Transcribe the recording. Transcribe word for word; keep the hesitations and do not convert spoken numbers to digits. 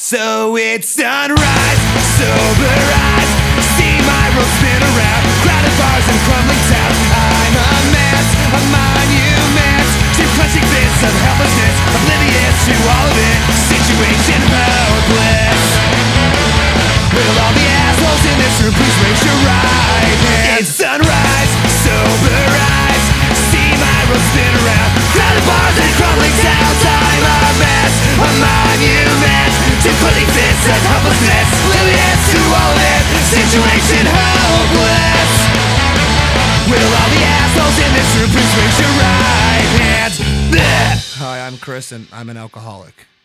So it's sunrise, sober eyes, see my road spin around, crowded bars and crumbling towns. I'm a mess, a monument to clenching fists of helplessness, oblivious to all of it, situation hopeless. Will all the assholes in this room please raise your right hand? It's sunrise, sober eyes, see my road spin around, crowded bars and crumbling towns. I'm a mess, a monument to clenching fists of helplessness, oblivious to all of it, situation hopeless. Will all the assholes in this room please raise your right hand? Hi, I'm Chris and I'm an alcoholic.